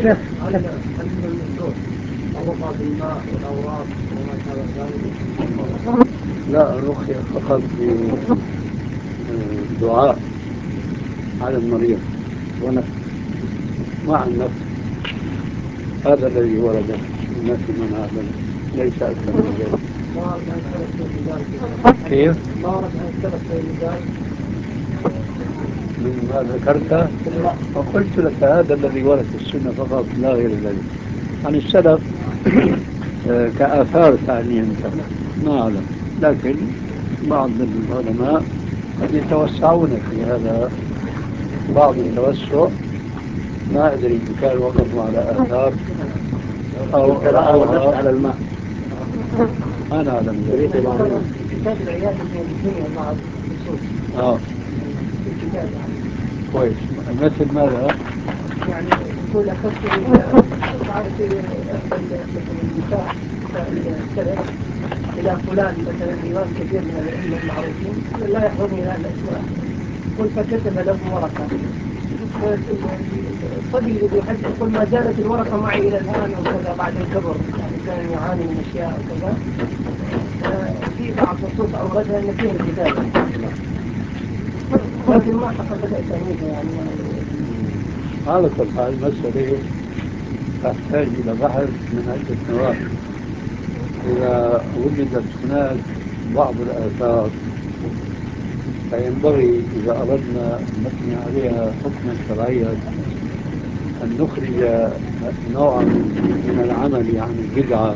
شيخ على المسلوك الرقى بالماء والأوراق وما شابه ذلك؟ لا، الرقية فقط بدعاء على المريض ونفس مع النفس. هذا الذي ورد النفس من هذا، ليس أكثر من ذلك. كيف؟ ما ورد عن السلف في ذلك من ما ذكرت وقلت لك هذا الذي ورد في السنة فقط لا غير ذلك. عن السلف كآثار ثانية أنت ما أعلم، لكن بعض العلماء قد يتوسعون في هذا بعض التوسع. ما أدري إن كان وقفوا على آثار أو رأوها على الماء. ما نعلم ذلك. كتاب العيادة الدينية مع النصوص. كويس. مثل ماذا؟ يعني يقول أخذت تعرف النساء السلف إلى فلان مثلا إمام كثير من الأئمة المعروفين لا يحضرني هذا الأسماء، قل فكتب له ورقة. الصبي الذي يحدث يقول ما زالت الورقة معي إلى الآن وكذا بعد الكبر، يعني كان يعاني من أشياء وكذا. في بعض نصوص أوردها أن فيها الكتابة، لكن ما حققت أسانيدها يعني. على كل حال المسألة تحتاج إلى بحث من عدة نواحي. إذا وجدت هناك بعض الآثار فينبغي إذا أردنا أن نبني عليها حكما شرعيا أن نخرج نوعا من العمل عن البدعة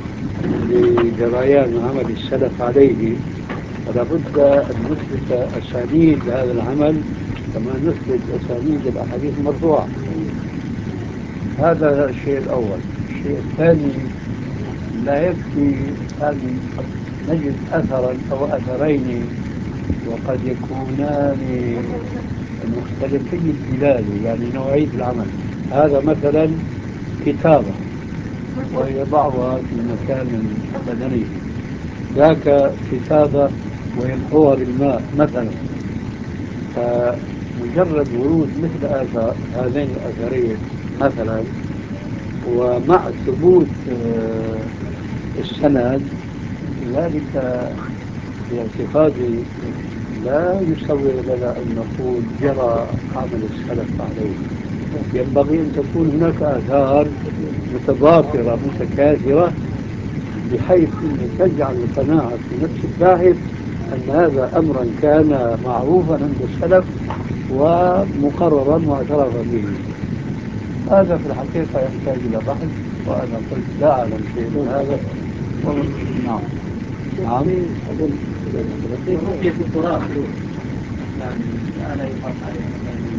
لجريان عمل السلف عليه، فلا بد أن نثبت أسانيد هذا العمل كما نثبت أسانيد الأحاديث المرفوعة. هذا الشيء الأول. الشيء الثاني، لا يكفي أن نجد أثرا أو أثرين وقد يكونان مختلفي الدلالة، يعني نوعية العمل. هذا مثلا كتابة ويضعها في مكان بدني، ذاك كتابة ويمحوها بالماء مثلا. فمجرد ورود مثل آثار هذين الأثرين مثلا ومع ثبوت السند، ذلك باعتقادي لا يسوي لنا أن نقول جرى عمل السلف عليه. ينبغي أن تكون هناك آثار متضافرة متكاثرة بحيث أن تجعل القناعة في نفس الباحث أن هذا أمرا كان معروفا عند السلف ومقررا معترفا به. هذا في الحقيقة يحتاج إلى بحث، وأنا قلت لا أعلم شيء من هذا. نعم. نعم. في التراب يعني أنا يقف عليه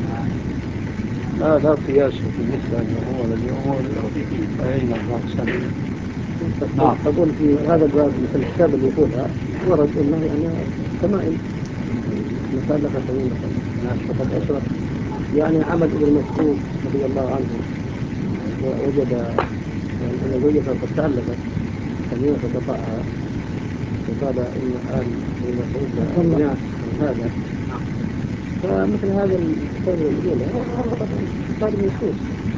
لا قياس في مثل هذه الأمور أين أحسن. نعم. أقول في هذا الباب مثل الكتاب اللي يقولها ورد أنه يعني تمائم مسألة طويلة فقد أشرف يعني عمل ابن مسعود رضي الله عنه ووجد يعني أن زوجته قد تعلقت سمينة فقطعها وقال إن آل ابن مسعود لا هذا. فمثل هذا الكتاب يقول كتاب النصوص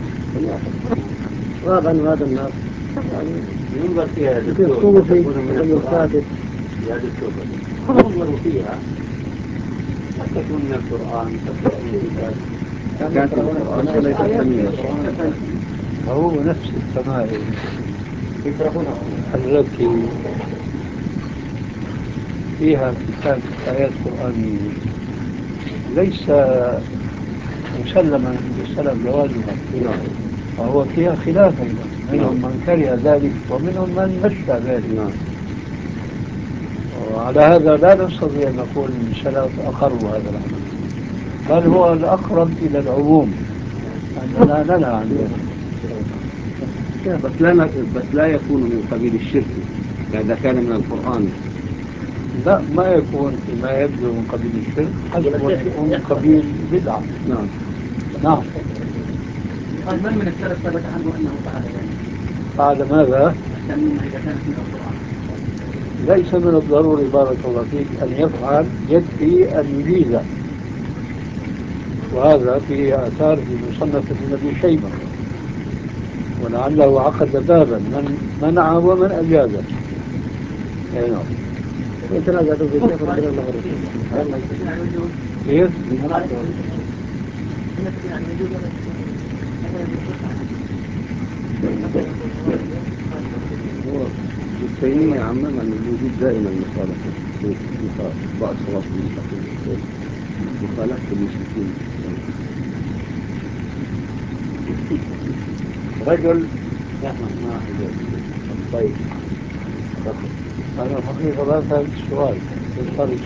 غاب عن هذا الناس يعني ينظر فيها الصوفي والثابت يا دكتور ينظر فيها قد تكون من القرآن قد تكون من كانت القرآن وليس السمية هو نفس التمائم التي فيها كتاب آيات قرآنية ليس مسلما عند السلف جوازها، وهو فيها خلاف أيضا، منهم من كره ذلك ومنهم من مشى ذلك. وعلى هذا لا نستطيع أن نقول من السلف أقروا هذا العمل، بل هو الأقرب إلى العموم أننا ننهى عن ذلك. بس لا يكون من قبيل الشرك إذا كان من القرآن. لا، ما يكون فيما يبدو من قبيل الشرك، حسب أن يكون من قبيل بدعة. نعم. قال من السلف ثبت عنه أنه فعل ذلك؟ فعل ماذا؟ التميم إذا كانت من القرآن. ليس من الضروري بارك الله فيك أن يفعل، يكفي أن يجيز، وهذا فيه آثار في مصنف ابن أبي شيبة ولعله عقد بابا من منع ومن أجازه. أي نعم. وإن تنازعتم في شيء فرجل الله كيف؟ هو التيمية عمم عن الوجود دائما مصالحة بعض صراط المستقيم مخالفة المشركين. رجل طيب أنا حقيقة هذا السؤال